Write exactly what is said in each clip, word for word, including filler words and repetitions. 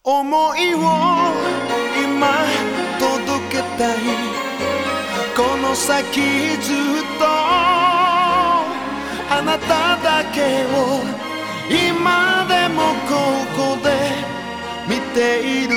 思いを今届けたい。この先ずっとあなただけを今でもここで見ている。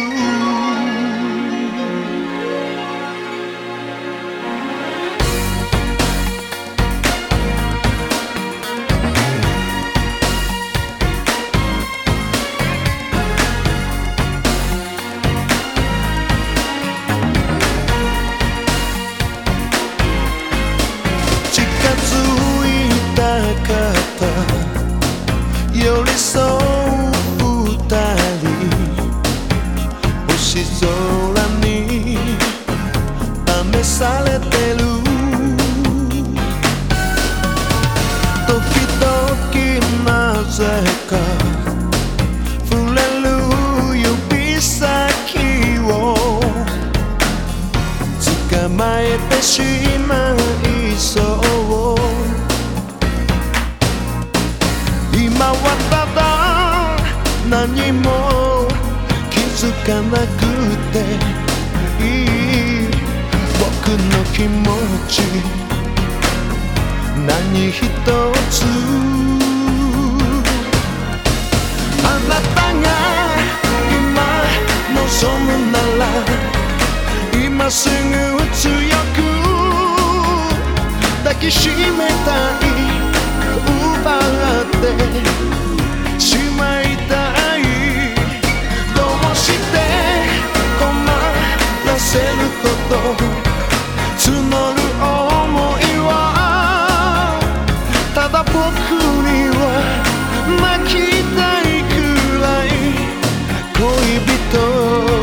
寄り添う二人、星空に試されてる。時々なぜか触れる指先を捕まえてしまいそう。今はただ何も気づかなくていい。僕の気持ち何一つ。あなたが今望むなら今すぐ強く抱きしめたい。奪ってしまいたい。どうして困らせるほど募る想いは、ただ僕には泣きたいくらい恋人。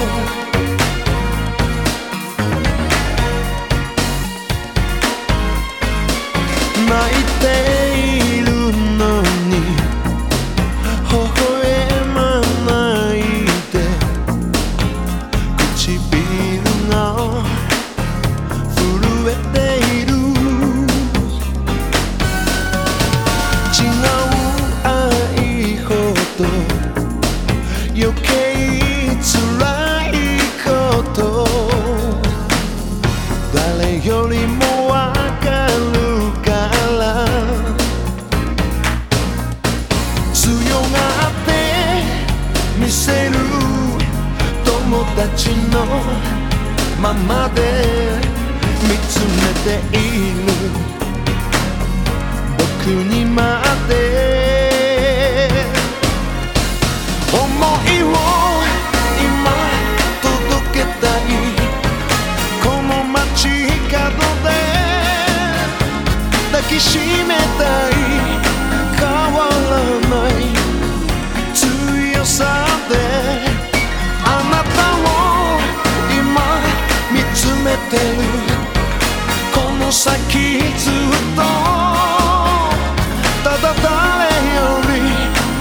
泣いて余計辛いこと誰よりもわかるから、強がって見せる友達のままで見つめている僕にまで。想いを今届けたい。この街角で抱きしめたい。変わらない強さであなたを今見つめてる。この先ずっとただ誰より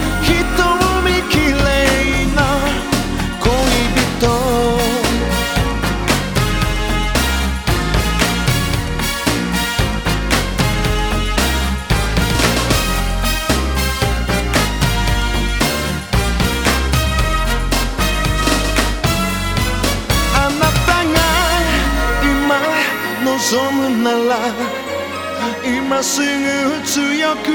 望むなら今すぐ強く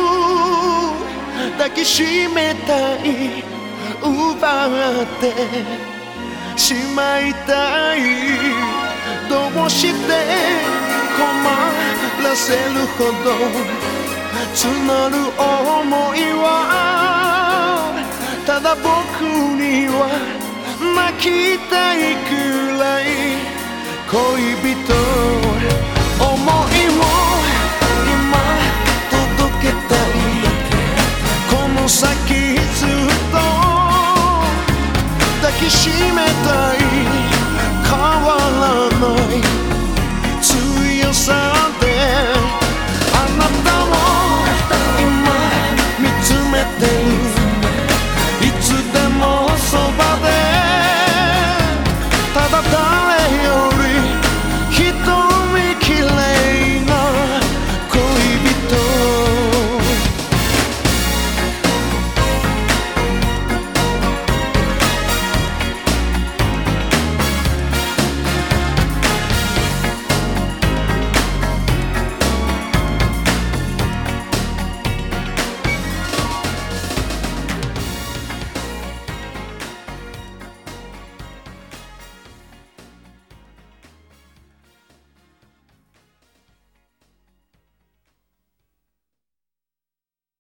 抱きしめたい。奪ってしまいたい。どうして困らせるほど募る想いは、ただ僕には泣きたいくらい恋人。想いを今届けたい。この先